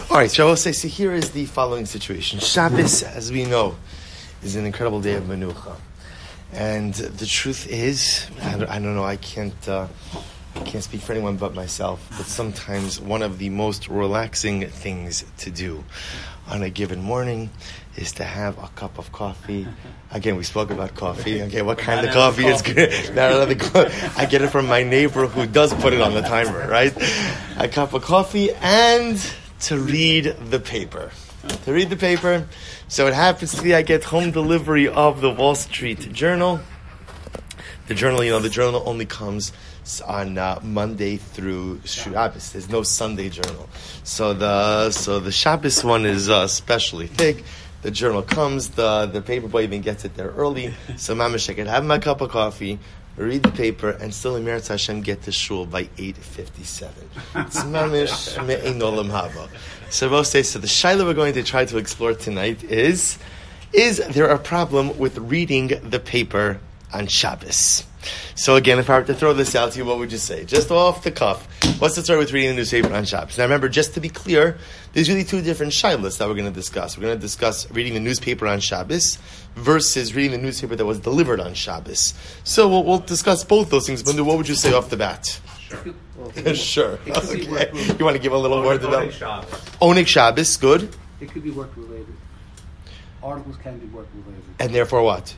All right, so I will say, so here is the following situation. Shabbos, as we know, is an incredible day of menucha. And the truth is, I don't know, I can't speak for anyone but myself, but sometimes one of the most relaxing things to do on a given morning is to have a cup of coffee. Again, we spoke about coffee. Okay, what kind of coffee is good? I get it from my neighbor who does put it on the timer, right? A cup of coffee and to read the paper. So it happens to be I get home delivery of the Wall Street Journal. The journal only comes on Monday through Shabbos. There's no Sunday journal. So the Shabbos one is especially thick. The journal comes, the paper boy even gets it there early. So mamish, I can have my cup of coffee, read the paper, and still in Meretz Hashem get to shul by 8:57. It's mamish me'ein olam haba. So the shaila we're going to try to explore tonight is there a problem with reading the paper on Shabbos? So again, if I were to throw this out to you, what would you say? Just off the cuff, what's the story with reading the newspaper on Shabbos? Now remember, just to be clear, there's really two different shilas that we're going to discuss. We're going to discuss reading the newspaper on Shabbos versus reading the newspaper that was delivered on Shabbos. So we'll discuss both those things. But what would you say off the bat? Sure. Sure. Okay. You want to give a little word about Oneg Shabbos? Good. It could be work related. Articles can be work related. And therefore what?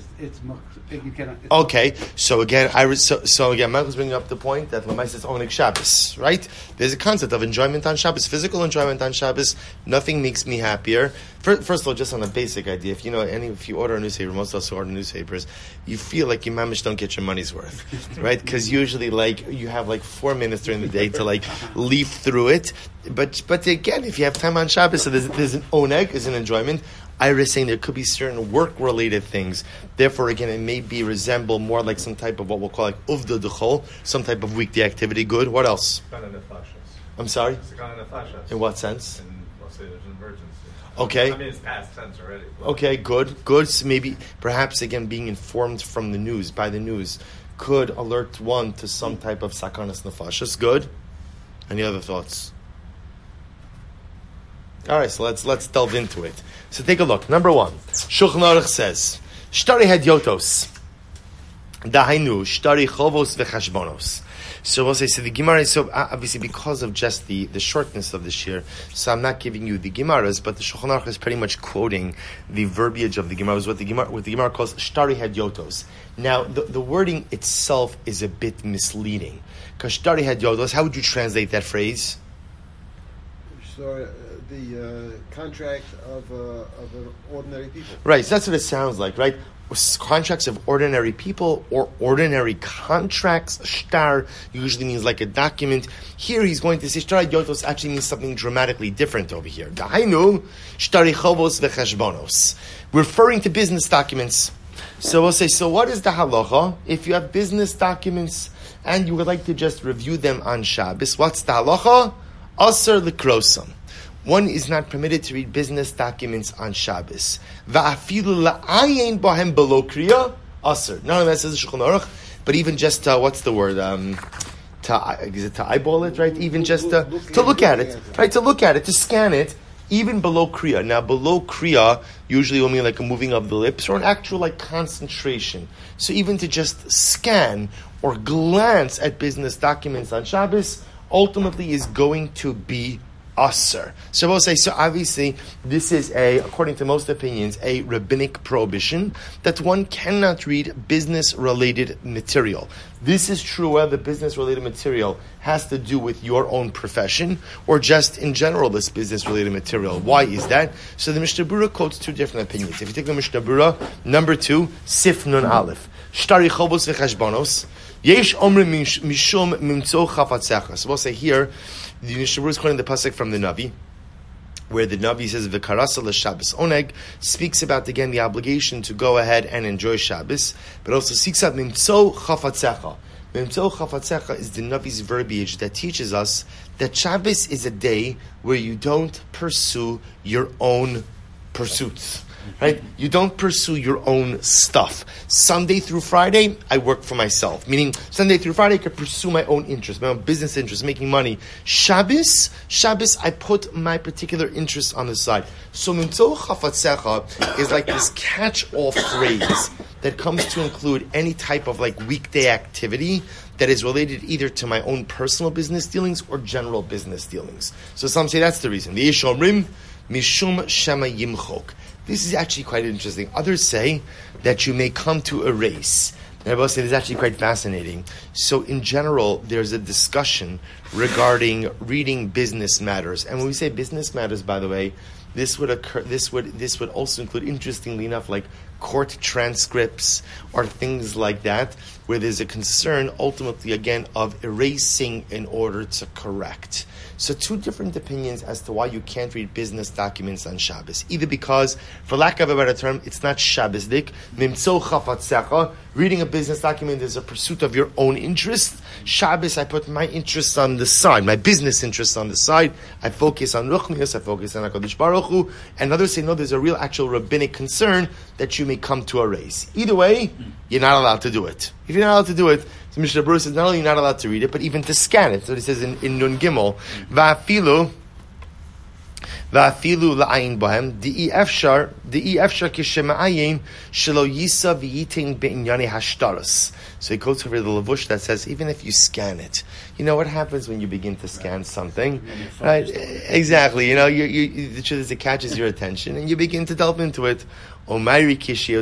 You cannot. Okay, so again, Michael's bringing up the point that Lamai says Oneg Shabbos, right? There's a concept of enjoyment on Shabbos, physical enjoyment on Shabbos. Nothing makes me happier. First of all, just on a basic idea, if you order a newspaper, most of us who order newspapers, you feel like you mamish don't get your money's worth, right? Because usually, you have 4 minutes during the day to leaf through it. But again, if you have time on Shabbos, so there's an oneg, is an enjoyment. I was saying there could be certain work-related things. Therefore, again, it may resemble more like some type of what we'll call uvda d'chol, some type of weekday activity. Good. What else? I'm sorry? In what sense? Let's say there's an emergency. Okay. I mean, it's past tense already. Okay, good. So maybe, perhaps, again, being informed from by the news, could alert one to some type of sakanas nefashos. Good. Any other thoughts? All right, so let's delve into it. So take a look. Number one, Shulchan Aruch says, "Shtari hedyotos, dahainu shtari chovos v'chashbonos." So we'll say, so the Gemara is obviously because of just the shortness of this year. So I'm not giving you the Gemaras, but the Shulchan Aruch is pretty much quoting the verbiage of the Gemara. What the Gemara calls shtari hedyotos. Now the wording itself is a bit misleading because shtari hedyotos. How would you translate that phrase? So the contract of ordinary people. Right, so that's what it sounds like, right? Contracts of ordinary people or ordinary contracts. Shtar usually means like a document. Here he's going to say shtar yotos actually means something dramatically different over here. Dahainu shtari chovos v'chashbonos, referring to business documents. So we'll say, so what is the halacha if you have business documents and you would like to just review them on Shabbos? What's the halacha? Aser l'krosam. One is not permitted to read business documents on Shabbos. Va'afilu la'ayin bohem below kriya aser. None of that says Shulchan Aruch, but even just what's the word? To eyeball it, right? Even just to look at it, right? To look at it, to scan it, even below kriya. Now, below kriya usually will mean like a moving of the lips or an actual concentration. So even to just scan or glance at business documents on Shabbos ultimately is going to be Aser. So we'll say, so obviously this is according to most opinions, a rabbinic prohibition that one cannot read business-related material. This is true whether the business-related material has to do with your own profession or just in general this business-related material. Why is that? So the Mishnah Berurah quotes two different opinions. If you take the Mishnah Berurah, number 2, Sif Nun Aleph, Shtari Chovos v'Chashbonos, Yesh Omrim Mishum Mimtzo Chafatzecha. So we'll say here, the Mishnah Berurah is quoting the pasuk from the Navi, where the Navi says "V'karasa l'Shabbos oneg," speaks about again the obligation to go ahead and enjoy Shabbos, but also speaks out Mimtzo Chafatzecha. Mimtzo Chafatzecha is the Navi's verbiage that teaches us that Shabbos is a day where you don't pursue your own pursuits. right? You don't pursue your own stuff. Sunday through Friday, I work for myself. Meaning, Sunday through Friday, I could pursue my own interest, my own business interest, making money. Shabbos, I put my particular interest on the side. So, Mimtzo Chafatzecha is like this catch-all phrase that comes to include any type of like weekday activity that is related either to my own personal business dealings or general business dealings. So some say that's the reason. The Yeshomrim, Mishum Shema Yimchok. This is actually quite interesting. Others say that you may come to a race. And I will say this is actually quite fascinating. So in general, there's a discussion regarding reading business matters. And when we say business matters, by the way, this would also include, interestingly enough, like court transcripts or things like that, where there's a concern, ultimately, again, of erasing in order to correct. So two different opinions as to why you can't read business documents on Shabbos. Either because, for lack of a better term, it's not Shabbosdik. Mimtzo chafatzecha. Reading a business document is a pursuit of your own interest. Shabbos, I put my interests on the side, my business interests on the side. I focus on Ruchnius, I focus on HaKadosh Baruch Hu. And others say, no, there's a real actual rabbinic concern that you may come to a race. Either way, you're not allowed to do it. If you're not allowed to do it, so Mishnah Berurah says not only you're not allowed to read it, but even to scan it. So he says in Nun Gimel, Va'afilu la'ayin bohem, di'i efshar kishema'ayin shelo yisa v'yitin be'inyane hashtaros. So he quotes over the Lavush that says, even if you scan it, you know what happens when you begin to scan something, right? Exactly. You know, the truth is it catches your attention and you begin to delve into it. So he has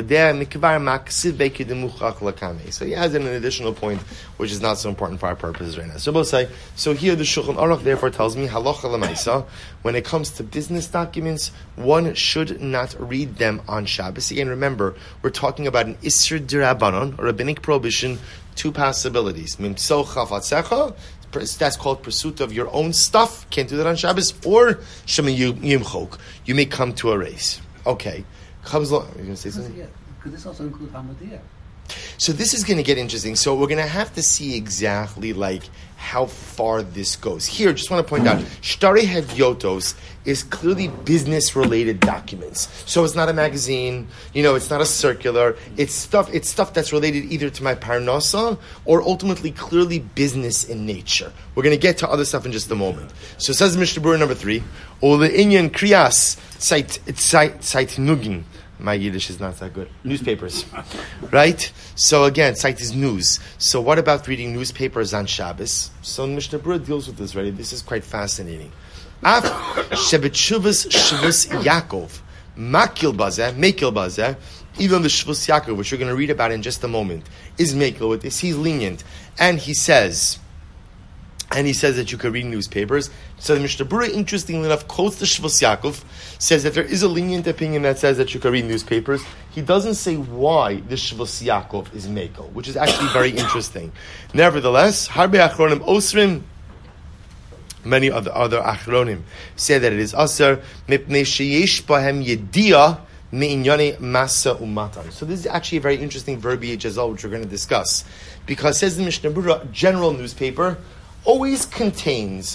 an additional point, which is not so important for our purposes right now. So we'll say, so here the Shulchan Aruch therefore tells me, halacha l'maisa, when it comes to business documents, one should not read them on Shabbos. Again, remember, we're talking about an Isser D'Rabbanan, a rabbinic prohibition, two possibilities. Mimtzo chafatzecha, that's called pursuit of your own stuff, can't do that on Shabbos, or Shema Yimchok, you may come to a race. Okay. Comes along. Are you going to say something? Yeah, could this also include Hamadiyah? So this is going to get interesting. So we're going to have to see exactly like how far this goes. Here, just want to point out, Shtari Hedyotos is clearly business-related documents. So it's not a magazine, it's not a circular. It's stuff that's related either to my parnasa or ultimately clearly business in nature. We're going to get to other stuff in just a moment. So it says Mishnah Berurah number 3, Ole Inyan Kriyas Sait Nugin. My Yiddish is not that good. Newspapers, right? So again, site is news. So what about reading newspapers on Shabbos? So Mishnah Berurah deals with this already. This is quite fascinating. Af shebetshuvas shvus Yaakov makil bazeh, even the shvus Yaakov, which we're going to read about in just a moment, is makil with this. He's lenient, and he says that you can read newspapers. So the Mishnah Berurah, interestingly enough, quotes the Shvus Yaakov, says that there is a lenient opinion that says that you can read newspapers. He doesn't say why the Shvus Yaakov is mekel, which is actually very interesting. Nevertheless, Harbe Achronim Osrim, many other Achronim say that it is Aser, Mipnei Sheyesh Bahem Yediyah Me'inyane Masa Umatan. So this is actually a very interesting verbiage as well, which we're going to discuss. Because says the Mishnah Berurah, general newspaper always contains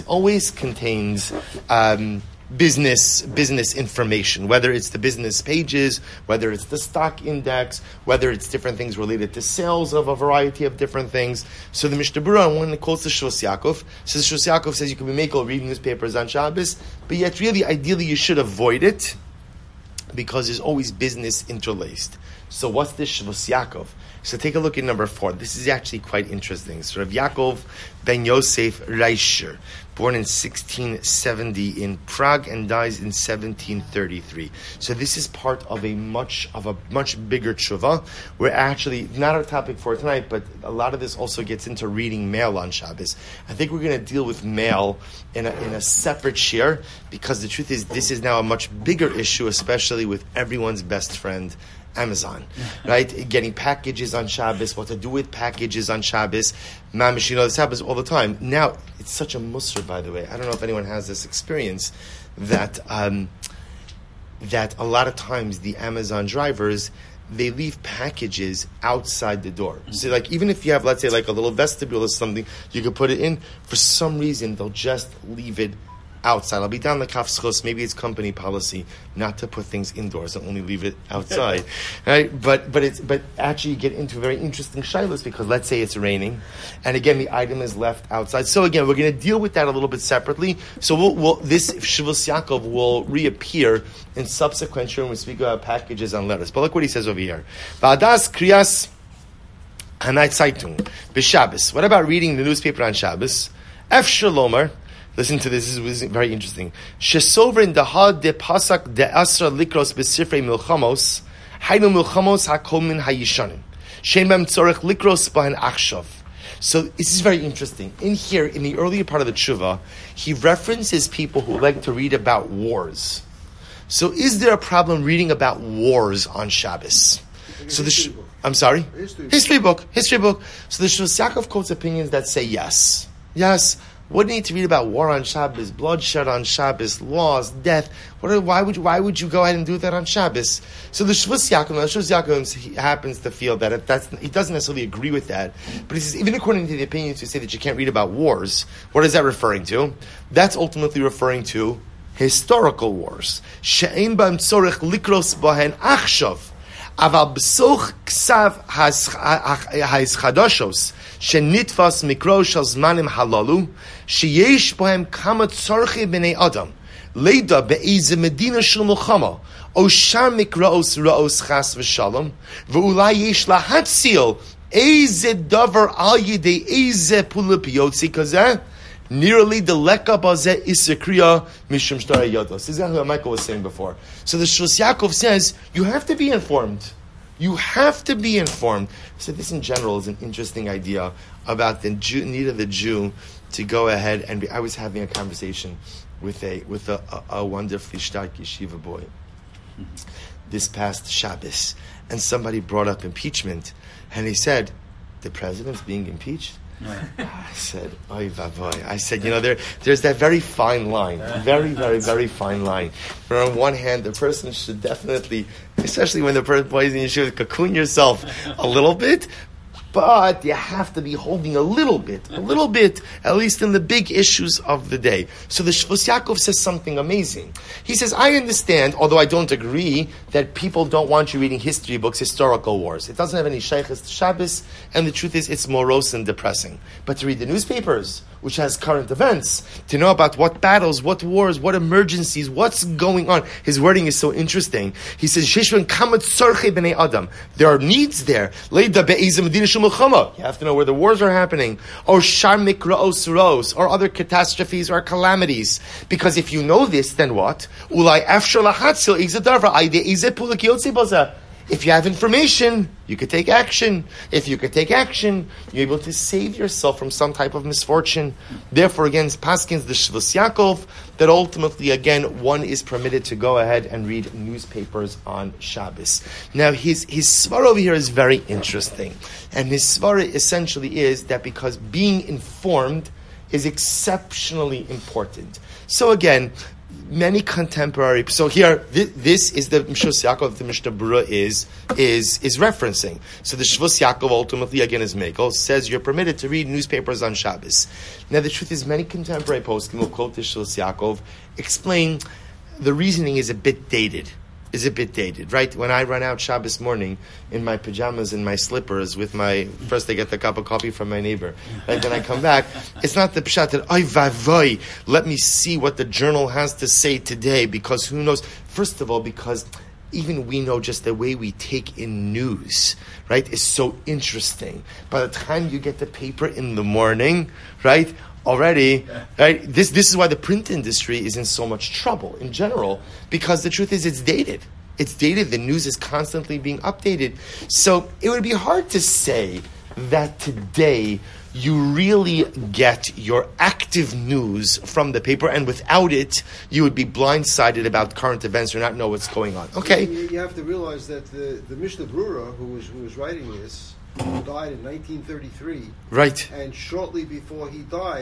business information, whether it's the business pages, whether it's the stock index, whether it's different things related to sales of a variety of different things. So the Mishnah Berurah, when it quotes the Shvus Yaakov, says Shvus Yaakov says you can be makel reading newspapers on Shabbos, but yet really, ideally, you should avoid it because there's always business interlaced. So what's this Shvus Yaakov? So take a look at number 4. This is actually quite interesting. So Rav Yaakov ben Yosef Reischer, born in 1670 in Prague and dies in 1733. So this is part of a much bigger tshuva. We're actually, not our topic for tonight, but a lot of this also gets into reading mail on Shabbos. I think we're going to deal with mail in a separate share, because the truth is this is now a much bigger issue, especially with everyone's best friend, Amazon, right? Getting packages on Shabbos, what to do with packages on Shabbos. Mamish, this happens all the time. Now, it's such a musr, by the way. I don't know if anyone has this experience, that a lot of times the Amazon drivers, they leave packages outside the door. So like, even if you have, let's say, like a little vestibule or something, you could put it in, for some reason, they'll just leave it outside. I'll be down the kafschos. Maybe it's company policy not to put things indoors and only leave it outside, right? But actually you get into a very interesting shilas because let's say it's raining, and again the item is left outside. So again, we're going to deal with that a little bit separately. So this Shivus Yaakov will reappear in subsequent shurim when we speak about packages and letters. But look what he says over here. Va'adas kriyas hanai zeitung b'Shabbos. What about reading the newspaper on Shabbos? F Shalomar. Listen to this. This is very interesting. Shesovrin dahad de pasak de asra likros besifrei milchamos haynu milchamos hakomin hayishanim shemem tzorech likros bahan achshav. So this is very interesting. In here, in the earlier part of the tshuva, he references people who like to read about wars. So is there a problem reading about wars on Shabbos? So I'm sorry? History book. So the Shivus Yaakov quotes opinions that say yes. Yes. What do you need to read about war on Shabbos, bloodshed on Shabbos, laws, death? Why would you go ahead and do that on Shabbos? So the Shivus Yaakov he happens to feel that he doesn't necessarily agree with that, but he says even according to the opinions who say that you can't read about wars, what is that referring to? That's ultimately referring to historical wars. She'ein b'am tzorech likros bahen achshav. Aval b'soch ksav ha'izchadoshos shenitfas mikro shel zmanim halalu sheyesh bohem kama tzorche b'nei adam leida be'eze medina shel milchama o shar mikraos raos chas v'shalom v'ulai yesh lahatzil eze davar al yidei eze pulip yotzi kazeh nearly the leka bazeh isekriya mishum shtara yodos. This is what Michael was saying before. So the Shivus Yaakov says you have to be informed. You have to be informed. So this in general is an interesting idea about the need of the Jew to go ahead and I was having a conversation with a wonderfully stark yeshiva boy this past Shabbos, and somebody brought up impeachment, and he said, "The president's being impeached." I said, "Oy vavoy." I said, there's that very fine line, very, very, very fine line. Where on one hand, the person should definitely, especially when the person plays in, you should cocoon yourself a little bit, but you have to be holding a little bit, at least in the big issues of the day. So the Shivus Yaakov says something amazing. He says, I understand, although I don't agree, that people don't want you reading history books, historical wars. It doesn't have any shaykhs to Shabbos, and the truth is it's morose and depressing. But to read the newspapers, which has current events, to know about what battles, what wars, what emergencies, what's going on. His wording is so interesting. He says, there are needs there. You have to know where the wars are happening, or or other catastrophes or calamities. Because if you know this, then what? If you have information, you could take action. If you could take action, you're able to save yourself from some type of misfortune. Therefore, again, Paskins the Shivus Yaakov, that ultimately, again, one is permitted to go ahead and read newspapers on Shabbos. Now, his svara over here is very interesting. And his svara essentially is that because being informed is exceptionally important. So again, many contemporary. So here, this is the Shivus Yaakov the Mishnah Berurah is referencing. So the Shivus Yaakov ultimately again is Mekel says you're permitted to read newspapers on Shabbos. Now the truth is, many contemporary poskim will quote the Shivus Yaakov, explain the reasoning is a bit dated. Right? When I run out Shabbos morning in my pajamas and my slippers with first I get the cup of coffee from my neighbor, and then I come back, it's not the pshat that, oy vavoy, let me see what the journal has to say today, because who knows? First of all, because even we know just the way we take in news, right, is so interesting. By the time you get the paper in the morning, right, already, right? This is why the print industry is in so much trouble in general, because the truth is it's dated. The news is constantly being updated. So it would be hard to say that today you really get your active news from the paper, and without it, you would be blindsided about current events or not know what's going on. Okay? You have to realize that the Mishnah Berurah, who was writing this, died in 1933. Right. And shortly before he died,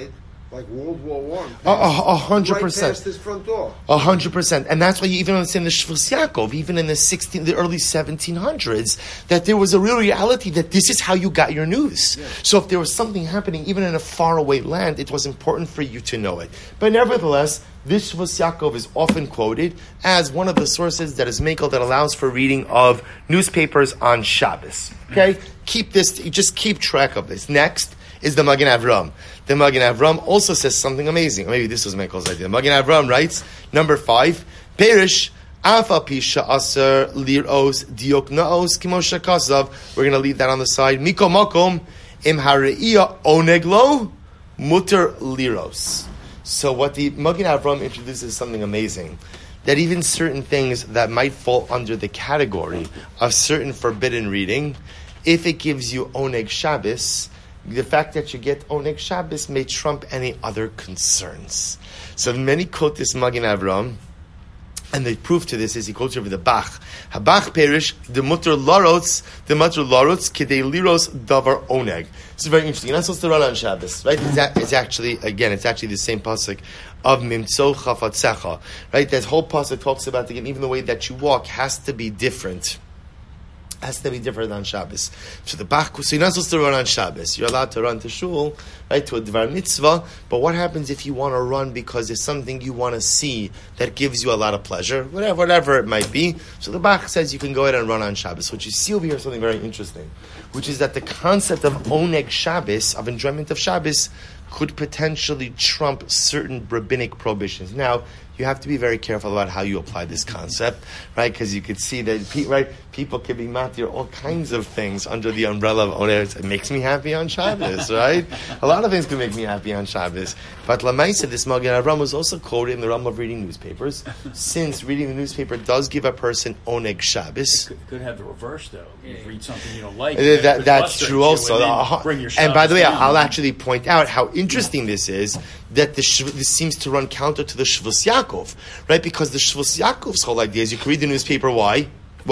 like World War One. 100%. Right past his front door. 100%. And that's why you even understand the Shvus Yaakov, even in the early 1700s, that there was a real reality that this is how you got your news. Yeah. So if there was something happening, even in a faraway land, it was important for you to know it. But nevertheless, this Shvus Yaakov is often quoted as one of the sources that is Mekel that allows for reading of newspapers on Shabbos. Okay? Just keep track of this. Next is the Magen Avram. The Magen Avram also says something amazing. Maybe this was Mekel's idea. Magen Avram writes, number 5, Perish, Afa Pisha Aser Liros Dioknaos Kimosha Kasav. We're going to leave that on the side. Miko Makom Im Hareia Oneglo Mutter Liros. So what the Magen Avram introduces is something amazing. That even certain things that might fall under the category of certain forbidden reading, if it gives you Oneg Shabbos, the fact that you get Oneg Shabbos may trump any other concerns. So many quote this Magen Avram, and the proof to this is he quotes over the Bach. Habach perish the mutter larotz kidei liros davar oneg. This is very interesting. You're not supposed to run on Shabbos, right? It's actually the same pasuk of Mimtso Chafatzecha, right? That whole pasuk talks about even the way that you walk has to be different. Has to be different on Shabbos. So you're not supposed to run on Shabbos. You're allowed to run to shul, right, to a dvar mitzvah. But what happens if you want to run because there's something you want to see that gives you a lot of pleasure, whatever it might be? So the Bach says you can go ahead and run on Shabbos. What you see over here is something very interesting, which is that the concept of oneg Shabbos, of enjoyment of Shabbos, could potentially trump certain rabbinic prohibitions. Now, you have to be very careful about how you apply this concept, right? Because you could see that, people can be matir all kinds of things under the umbrella of oneg. It makes me happy on Shabbos, right? A lot of things can make me happy on Shabbos. But Lamaisa, this Magen Avram was also quoted in the realm of reading newspapers, since reading the newspaper does give a person oneg Shabbos. It could have the reverse, though. You read something you don't like. That's true also. And by the way, I'll down. actually point out how interesting this is, that this seems to run counter to the Shvus Yaakov, right? Because the Shvus Yaakov's whole idea is you can read the newspaper. Why?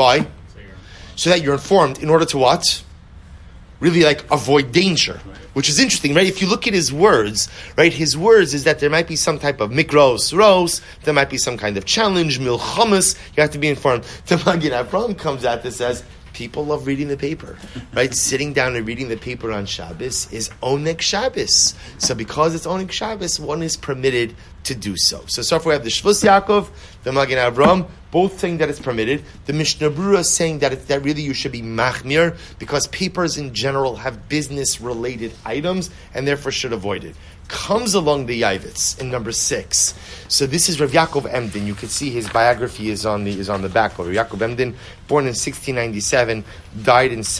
So that you're informed in order to what? Really avoid danger. Right. Which is interesting, right? If you look at his words, right? His words is that there might be some type of mikros, ros, there might be some kind of challenge, milchamas, you have to be informed. The Magen Avram comes out and says, people love reading the paper, right? Sitting down and reading the paper on Shabbos is oneg Shabbos. So because it's oneg Shabbos, one is permitted to do so. So far we have the Shvus Yaakov, the Magen Avram, both saying that it's permitted. The Mishnah Berurah saying that really you should be machmir, because papers in general have business-related items and therefore should avoid it. Comes along the Yavitz in number 6. So this is Rav Yaakov Emden. You can see his biography is on the back of Rav Yaakov Emden, born in 1697, died in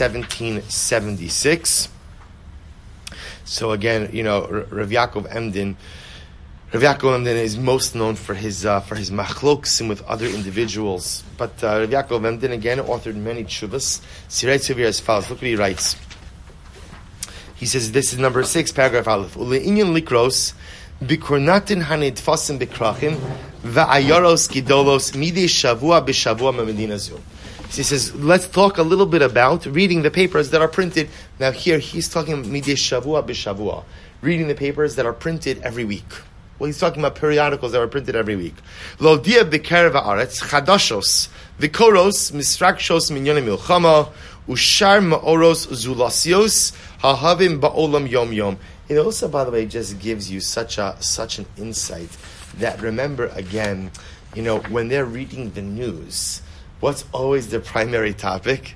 1776. So again, Rav Yaakov Emden. Rav Yaakov Emden is most known for his machloksim with other individuals. But Rav Yaakov Emden again authored many tshuvas. So he writes over here as follows. Look what he writes. He says, this is number 6, paragraph Aleph. Ule'inyan likros, bikurnatin hanitfasim bikrachim, va'ayaros gidolos, midei shavua b'shavua memedina zu. He says, let's talk a little bit about reading the papers that are printed. Now here, he's talking midei shavua b'shavua, reading the papers that are printed every week. Well, he's talking about periodicals that are printed every week. Lo dia b'kerev haaretz, chadashos, v'koros, misrakshos minyonim milchama, ushar ma'oros zulasios, hahavim ba'olam yom yom. It also, by the way, just gives you such an insight that, remember again, when they're reading the news, what's always the primary topic?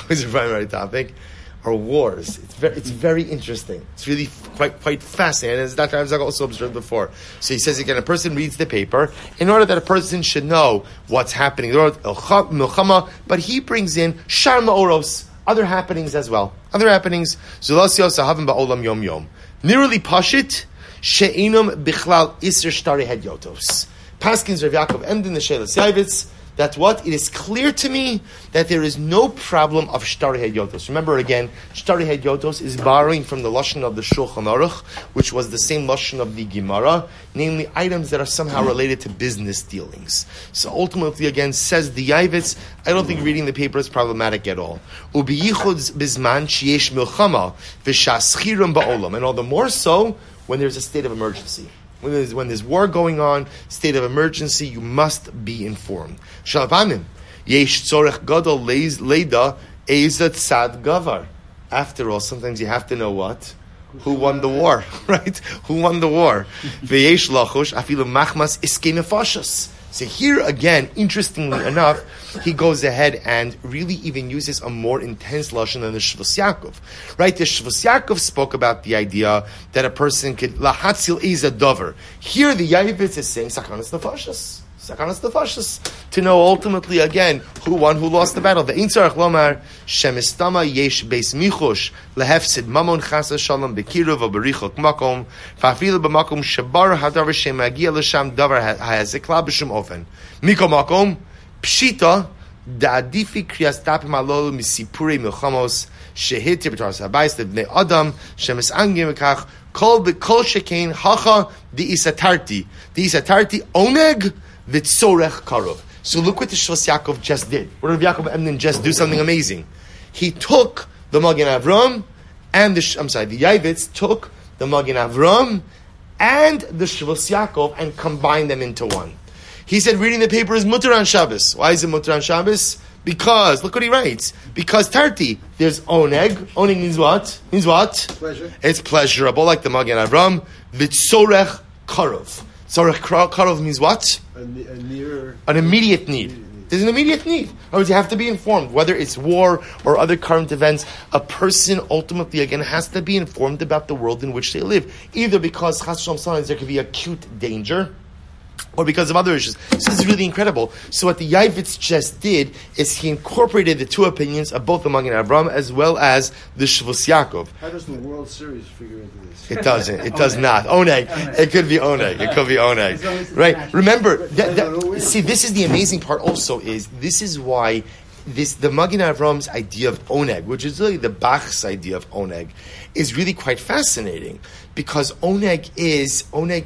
Are wars. It's very interesting. It's really quite fascinating. As Dr. Avzak also observed before. So he says again, a person reads the paper in order that a person should know what's happening. But he brings in shar ma'oros, other happenings as well. Other happenings. Zulasios sahavim ba'olam yom yom. Niruli pashit she'inum bichlal isr shtari had yotos. Paskins Rav Yaakov Emden the Shelas Yavitz. That's what? It is clear to me that there is no problem of Shtari Hedyotos. Remember again, Shtari Hedyotos is borrowing from the Lashon of the Shulchan Aruch, which was the same Lashon of the Gemara, namely items that are somehow related to business dealings. So ultimately, again, says the Yavitz, I don't think reading the paper is problematic at all. Ubiyichud bizman sheyesh milchama v'shaschirim ba'olam. And all the more so, when there's a state of emergency. When there's war going on, state of emergency, you must be informed. Shalvanim, yesh tzorech gadol leida ezat sad gavar. After all, sometimes you have to know what? Who won the war, right? Who won the war? Veyesh lachush afilu machmas iskei nefashos. So here again, interestingly enough, he goes ahead and really even uses a more intense lashon than the Shvus Yaakov. Right? The Shvus Yaakov spoke about the idea that a person could lahatzil iza dover. Here the Yavitz is saying sakanas nefashos. Sakanas nefashos. To know ultimately again who won, who lost the battle. The Ein Tzarech Lomar Shemistama Yesh Beis Michush Lehefsid Mamon Chasa Shalom Bekiruv Berichok Makom Fafil B'Makom Shabar Hadavar Shemagia L'Sham Davar Hayazikla B'Shem Ofen Miko Makom Pshita Da'adifi Kriyas Tapim Alol Misipurei Milchamos Shehit Tibetar Sabayis Lebnei Adam Shemis Angim Mekach Kol Shekain Hacha Di Isatarti Oneg V'Tzorech Karov. So look what the Shvus Yaakov just did. What did Yaakov Emden just do? Something amazing. He took the Magen Avram and the Yavitz took the Magen Avram and the Shvus Yaakov and combined them into one. He said reading the paper is mutar on Shabbos. Why is it mutar on Shabbos? Because, look what he writes. Because tarti, there's oneg. Oneg means what? Means what? Pleasure. It's pleasurable, like the Magen Avram. V'tzorech karov. Tzorech karov means what? An immediate need. There's an immediate need. In other words, you have to be informed. Whether it's war or other current events, a person ultimately, again, has to be informed about the world in which they live. Either because, chas v'shalom, sometimes there could be acute danger, or because of other issues. So this is really incredible. So what the Yavitz just did is he incorporated the two opinions of both the Magen Avram as well as the Shvus Yaakov. How does the World Series figure into this? It doesn't. It does not. Oneg. It could be oneg. It could be oneg. Right? Remember, see, this is the amazing part also is, this is why the Magen Avram's idea of oneg, which is really the Bach's idea of oneg, is really quite fascinating. Because oneg is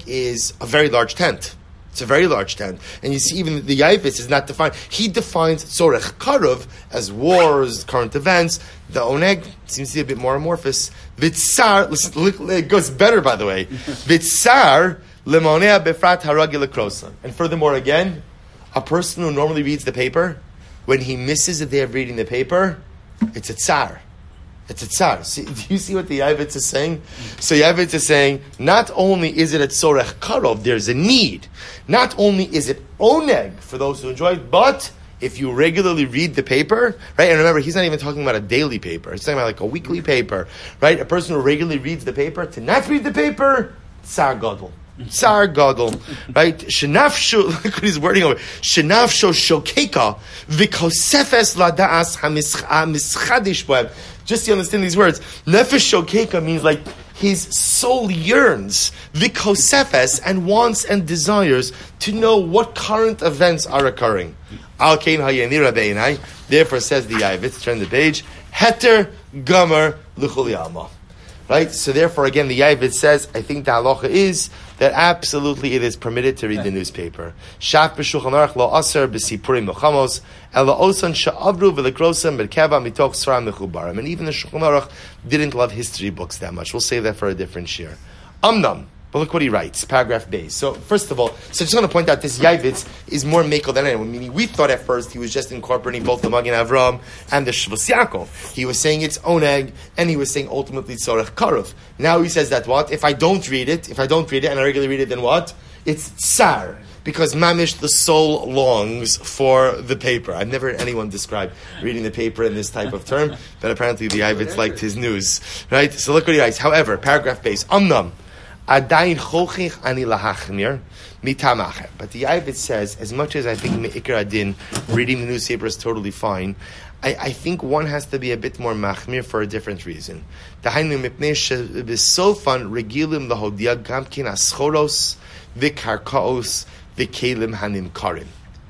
a very large tent. It's a very large tent. And you see, even the Yavitz is not defined. He defines Tzorech Karov as wars, current events. The Oneg seems to be a bit more amorphous. Vitzar, listen, look, it goes better, by the way. Vitzar lemonea befrat haragi lekrosa. And furthermore, again, a person who normally reads the paper, when he misses a day of reading the paper, it's a tsar. It's a tsar. See, do you see what the Yavitz is saying? So Yavitz is saying, not only is it a tzorech karov, there's a need. Not only is it oneg for those who enjoy it, but if you regularly read the paper, right? And remember, he's not even talking about a daily paper. He's talking about like a weekly paper, right? A person who regularly reads the paper, to not read the paper, tsar gadol. Tsar gadol, right? Shenafshu, look at his wording over. Shenafshu shokeka v'kosefes lada'as hamischadish bohem. Just to understand these words, nefesh shokeka means like his soul yearns, v'kosefes, and wants and desires to know what current events are occurring. Al kein hayenira beinai. Therefore, says the Yavitz, turn the page, heter gomer l'chul yama. Right? So therefore, again, the Yavitz says, I think the halacha is that absolutely it is permitted to read the newspaper. Shaf b'shulchan aruch lo aser b'sipurim milchamos ela osan she'avru v'lekrosam b'keva mitoch sram mechubarim. And even the Shulchan Aruch didn't love history books that much. We'll save that for a different shir. Amnam. But look what he writes, paragraph base. So first of all, so I just want to point out this Yavitz is more mekel than anyone. Meaning we thought at first he was just incorporating both the Magen Avram and the Shvus Yaakov. He was saying it's oneg, and he was saying ultimately tzorech karov. Now he says that what? If I don't read it and I regularly read it, then what? It's tsar. Because mamish, the soul longs for the paper. I've never heard anyone describe reading the paper in this type of term, but apparently the Yavitz liked his news. Right? So look what he writes. However, paragraph base, amnam. Adayin chochich ani lahachmir mitamacher. But the Yavitz says, as much as I think me'ikar adin, reading the newspaper is totally fine, I think one has to be a bit more machmir for a different reason. Dahainu mipnei shebisofan regilim lahodia gamkin aschoros v'karkaos v'kelim hanim karim.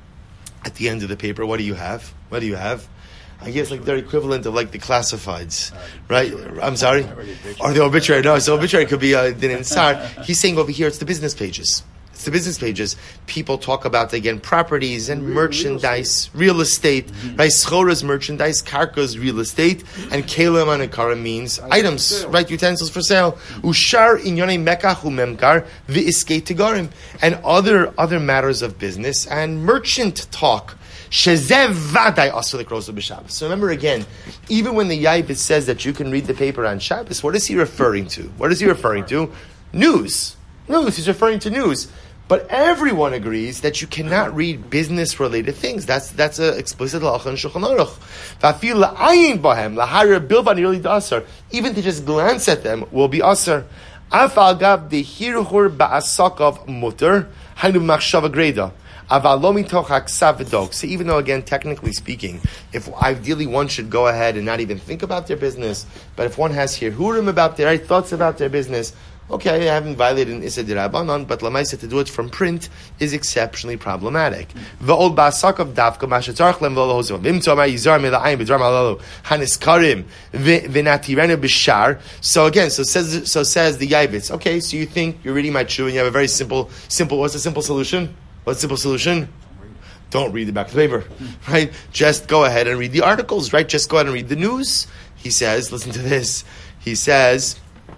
At the end of the paper, what do you have? I guess like they're equivalent of like the classifieds, right? I'm sorry? Or the obituary. No, so obituary could be din and sar. He's saying over here it's the business pages. It's the business pages. People talk about, again, properties and merchandise, real estate. Right? Schora is merchandise, karka is real estate, and kelim anakara means items, right? Utensils for sale. Ushar inyonei mekach umemkar v'iskei tigarim. And other matters of business and merchant talk. So remember again, even when the Yaibit says that you can read the paper on Shabbos, what is he referring to? What is he referring to? News. He's referring to news. But everyone agrees that you cannot read business-related things. That's an explicit halacha in Shulchan Aruch. Even to just glance at them will be asar. So even though, again, technically speaking, if ideally one should go ahead and not even think about their business, but if one has hirhurim about their thoughts about their business, okay, I haven't violated an Issa D'Rabbanan, but Lamaisa to do it from print is exceptionally problematic. So again, so says the Yaibitz. Okay, so you think you're reading my Chu and you have a very simple. What's the simple solution? What's the simple solution? Don't read the back of the paper, right? Just go ahead and read the articles, right? Just go ahead and read the news. He says, listen to this. He says,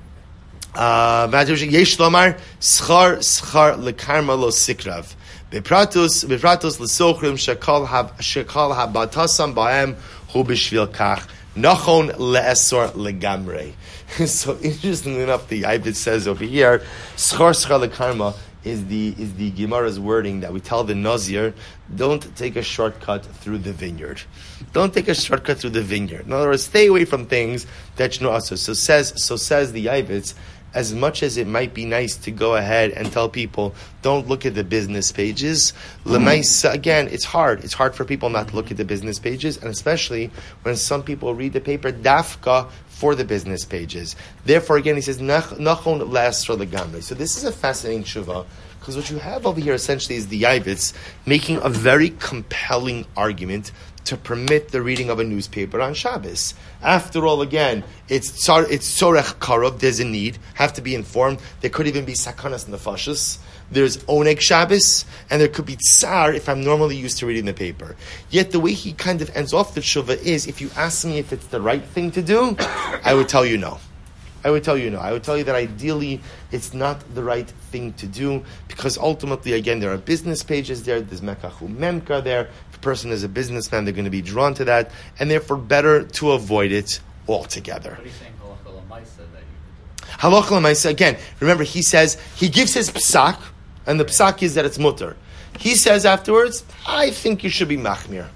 Yesh lomar schar lekarma lo sikrav bepratus lesochrim shekal habatasam baem hu b'shvil kach nachon leesor legamrei. So interestingly enough, the Yaibit says over here, schar lekarma is the Gemara's wording that we tell the Nazir, don't take a shortcut through the vineyard. Don't take a shortcut through the vineyard. In other words, stay away from things that you know also. So says the Yaibitz, as much as it might be nice to go ahead and tell people, don't look at the business pages. Again, it's hard. It's hard for people not to look at the business pages, and especially when some people read the paper dafka for the business pages. Therefore, again, he says, nachon le'asra legamrei. So this is a fascinating tshuva, because what you have over here essentially is the Yaibitz making a very compelling argument to permit the reading of a newspaper on Shabbos. After all, again, it's sorech karov, there's a need, have to be informed. There could even be sakanas nefashos. There's oneg Shabbos, and there could be tsar if I'm normally used to reading the paper. Yet the way he kind of ends off the tshuva is, if you ask me if it's the right thing to do, I would tell you no. I would tell you that ideally it's not the right thing to do, because ultimately, again, there are business pages there, there's mekachu memka there. If a person is a businessman, they're going to be drawn to that, and therefore better to avoid it altogether. What are you saying, halacha l'maisa, that you could do? Halacha l'maisa, again, remember he says, he gives his psak, and the psak is that it's mutter. He says afterwards, I think you should be machmir.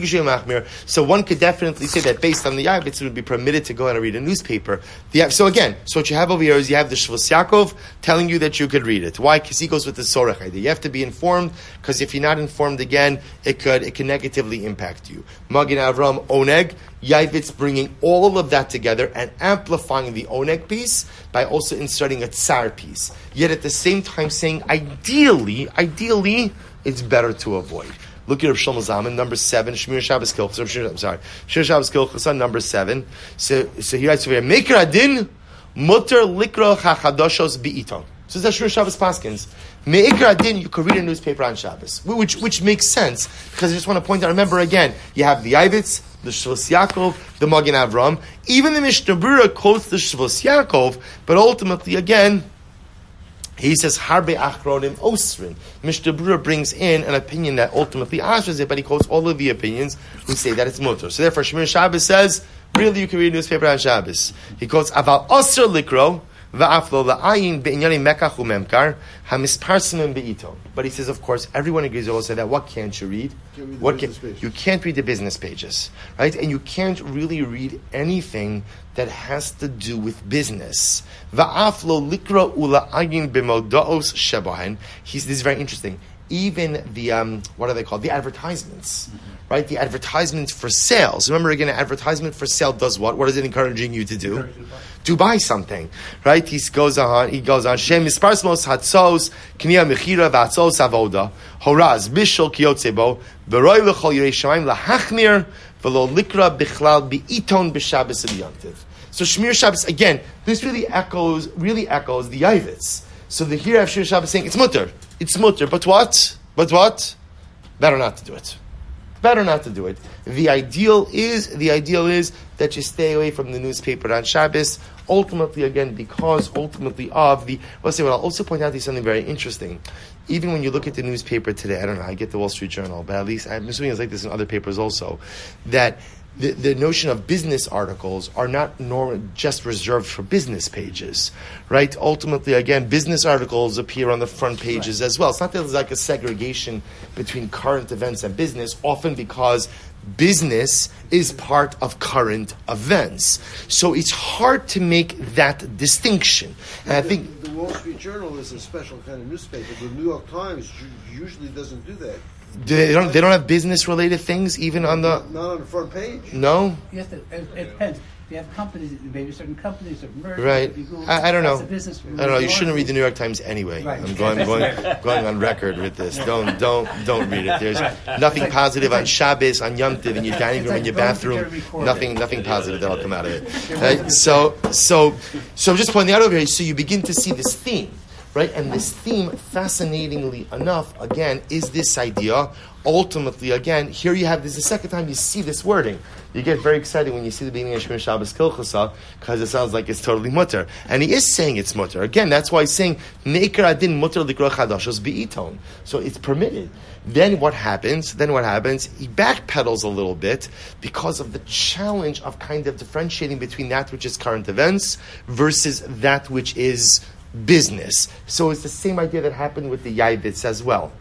So one could definitely say that based on the Yaibitz, it would be permitted to go and read a newspaper. So what you have over here is you have the Shvus Yaakov telling you that you could read it. Why? Because he goes with the Sorech idea. You have to be informed, because if you're not informed, again, it can negatively impact you. Magin Avram Oneg, Yaibitz bringing all of that together and amplifying the Oneg piece by also inserting a Tsar piece. Yet at the same time saying, ideally, it's better to avoid. Look at Rav Shlomo Zalman, number 7, Shmir Shabbos Kilchas. Shmir Shabbos Kilchas, number 7. So he writes over here, Meikar Adin, Mutter Likro Chachadoshos Bi'iton. So that's Shmir Shabbos Paskins. Meikar Adin, you could read a newspaper on Shabbos, which makes sense, because I just want to point out, remember again, you have the Yaibitz, the Shvus Yaakov, the Magin Avram. Even the Mishnah Brura quotes the Shvus Yaakov, but ultimately, again, he says, Harbe Achronim Osrin. Mishnah Brura brings in an opinion that ultimately answers it, but he quotes all of the opinions who say that it's mutter. So therefore, Shmir Shabbos says, really, you can read a newspaper on Shabbos. He quotes, Aval Osr Likro, Va'aflo La'ayin Be'inyani Mekach Umemkar, Hamisparsimim Be'iton. But he says, of course, everyone agrees also that what can't you read? You can't read the business pages, right? And you can't really read anything that has to do with business. Va'aflo likra ula'ayin b'modaos shebahen. This is very interesting. Even the, what are they called? The advertisements, right? The advertisements for sales. Remember again, an advertisement for sale does what? What is it encouraging you to do? To buy something, right? He goes on, Shem misparsmos hatzos, kniya mechira v'atzos avoda, horaz, bishol kiyotzebo, v'roi l'chol yirei shamayim lahachmir, v'lo likra bichlal bi'iton b'shabbos v'yontiv. So Shmir Shabbos, again, this really echoes the Yaivitz. So the here of Shmir Shabbos saying, it's mutter. it's mutter. But what? Better not to do it. Better not to do it. The ideal is that you stay away from the newspaper on Shabbos. Ultimately, again, because ultimately of the. Let's say what I'll also point out to you something very interesting. Even when you look at the newspaper today, I don't know, I get the Wall Street Journal, but at least I'm assuming it's like this in other papers also, that the notion of business articles are not just reserved for business pages, right? Ultimately, again, business articles appear on the front pages as well. It's not that there's like a segregation between current events and business, often because business is part of current events. So it's hard to make that distinction. And I think the Wall Street Journal is a special kind of newspaper. The New York Times usually doesn't do that. they don't have business related things even on the not on the front page. No. Yes, it depends. You have companies, maybe certain companies have merged. Right. I don't know. I don't know. You shouldn't read the New York Times anyway. Right. I'm going on record with this. Don't read it. There's nothing positive on Shabbos, on Yom Tov, in your dining room, in your bathroom. Nothing positive that'll come out of it. Right? So I'm just pointing out over here. So you begin to see this theme, right? And this theme, fascinatingly enough, again, is this idea. Ultimately, again, here you have this the second time you see this wording. You get very excited when you see the beginning of Shmir Shabbos Kilchasa because it sounds like it's totally mutter. And he is saying it's mutter. Again, that's why he's saying Neker Adin mutter likro chadashos be'iton. So it's permitted. Then what happens? He backpedals a little bit because of the challenge of kind of differentiating between that which is current events versus that which is business. So it's the same idea that happened with the Yaivitz as well.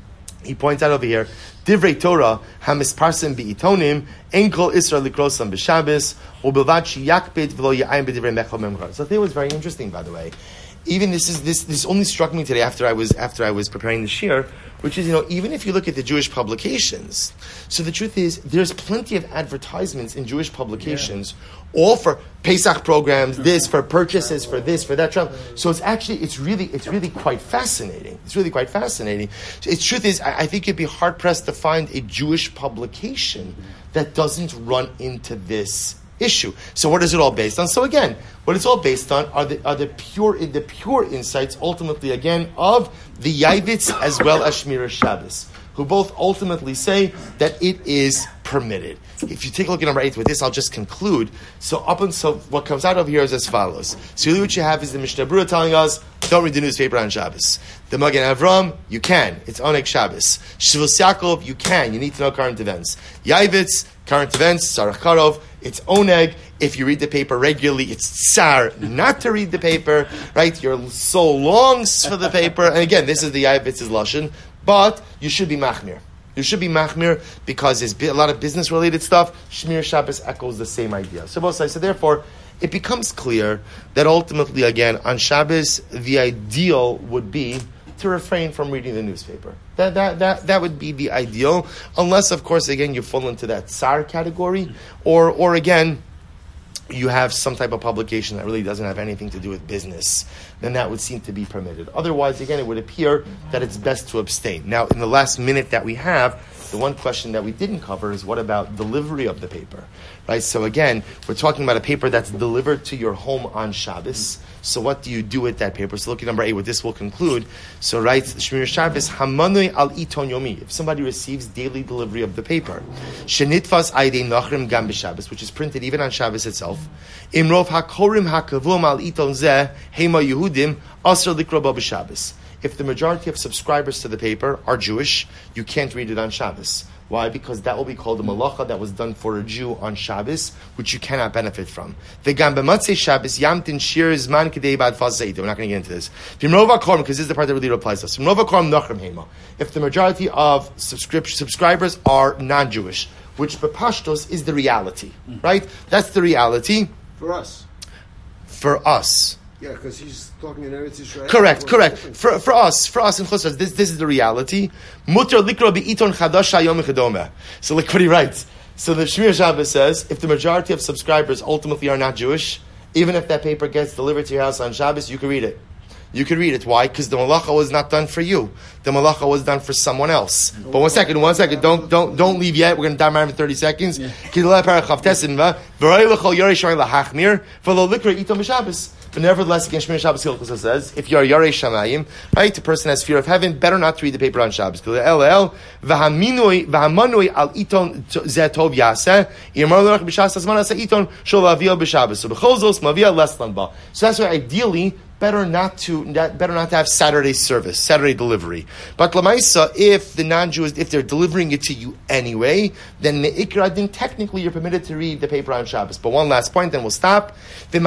He points out over here, Divrei Torah, hamisparsim bi'itonim, enkol Isra likrosam b'Shabbos, u'bilvad sheyakpid v'lo ya'ayim b'divrei mechal memchar. So I think it was very interesting, by the way. Even this only struck me today after I was preparing the shir, which is, even if you look at the Jewish publications, so the truth is, there's plenty of advertisements in Jewish publications, all for Pesach programs, this, for purchases, for this, for that. So it's really quite fascinating. It's really quite fascinating. The truth is, I think you'd be hard pressed to find a Jewish publication that doesn't run into this issue. So what is it all based on? So again, what it's all based on are the pure insights, ultimately again, of the Yaivitz as well as Shmira Shabbos, who both ultimately say that it is permitted. If you take a look at number 8, with this I'll just conclude. So what comes out of here is as follows. So really what you have is the Mishnah Berurah telling us, don't read the newspaper on Shabbos. The Magen Avram, you can. It's Oneg Shabbos. Shivus Yaakov, you can. You need to know current events. Yaivitz, current events, Sarach Karov, it's Oneg. If you read the paper regularly, it's Tsar not to read the paper, right? Your soul longs for the paper. And again, this is the Yavitz's Lashon, but you should be Machmir. You should be Machmir because there's a lot of business-related stuff. Shmir Shabbos echoes the same idea. So both sides. So therefore, it becomes clear that ultimately, again, on Shabbos, the ideal would be to refrain from reading the newspaper. That would be the ideal, unless, of course, again, you fall into that Tsar category, or again, you have some type of publication that really doesn't have anything to do with business, then that would seem to be permitted. Otherwise, again, it would appear that it's best to abstain. Now, in the last minute that we have, the one question that we didn't cover is what about delivery of the paper, right? So again, we're talking about a paper that's delivered to your home on Shabbos. So what do you do with that paper? So look at number 8, with this we'll conclude. So writes Shmir Shabbos, Hamanui al iton yomi. If somebody receives daily delivery of the paper, Shenitfas aidei nachrim gam b'Shabbos, which is printed even on Shabbos itself, Imrov hakorim hakavum al iton zeh, Hema Yehudim, Asr likro bo b'Shabbos. If the majority of subscribers to the paper are Jewish, you can't read it on Shabbos. Why? Because that will be called a malacha that was done for a Jew on Shabbos, which you cannot benefit from. V'gam b'matzei Shabbos yamtin shir zman k'dei bad fazayit. We're not going to get into this. V'mrova korm, because this is the part that really applies to us. V'mrova korm nachrim hema. If the majority of subscribers are non-Jewish, which b'pashtos is the reality, right? That's the reality. For us. For us. Yeah, because he's talking in Eretz Yisrael. Correct. For us in Chosras, this is the reality. Mutar likro be'iton chadash hayom chadome. So look what he writes. So the Shmir Shabbos says, if the majority of subscribers ultimately are not Jewish, even if that paper gets delivered to your house on Shabbos, you can read it. You can read it. Why? Because the malacha was not done for you. The malacha was done for someone else. But one second. Don't leave yet. We're going to time around for 30 seconds. But nevertheless, again, Shmir Shabbos Hilchos says, if you are Yarei Shamayim, right, the person has fear of heaven, better not to read the paper on Shabbos. LL, v'hamanui al iton zetov yaseh, yamar l'rach b'shas hazman asa iton shol aviyah b'Shabbos. So b'chozos maviyah less than ba. So that's why ideally, better not to have Saturday service, Saturday delivery. But Lamaisa, if the non-Jews, if they're delivering it to you anyway, then me'ikra, then technically you're permitted to read the paper on Shabbos. But one last point, then we'll stop. Here's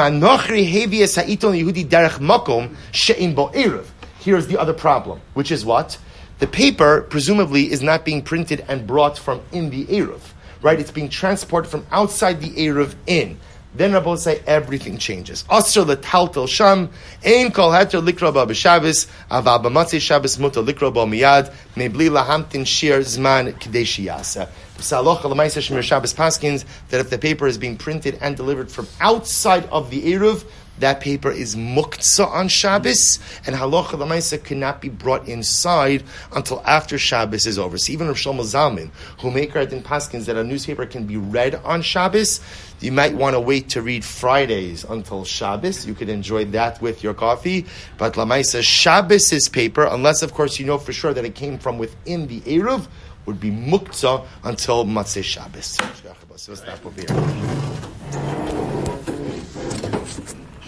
the other problem, which is what? The paper, presumably, is not being printed and brought from in the Eruv, right? It's being transported from outside the Eruv in. Then Rabbi say everything changes. Asr letaltel sham, ein kol heter likra ba b'Shabbos, ava b'matzei Shabbos muta likra ba miyad, mebli lahamtin shir zman k'dei shiyasa. P'salocha l'maisa shmir Shabbos paskins that if the paper is being printed and delivered from outside of the Eruv, that paper is muktzah on Shabbos, and halacha l'maisa cannot be brought inside until after Shabbos is over. So even Rav Shlomo Zalman, who make in paskins that a newspaper can be read on Shabbos, you might want to wait to read Fridays until Shabbos. You could enjoy that with your coffee. But l'maisa, Shabbos' paper, unless of course you know for sure that it came from within the Eruv, would be muktzah until Matzei Shabbos. So stop over here.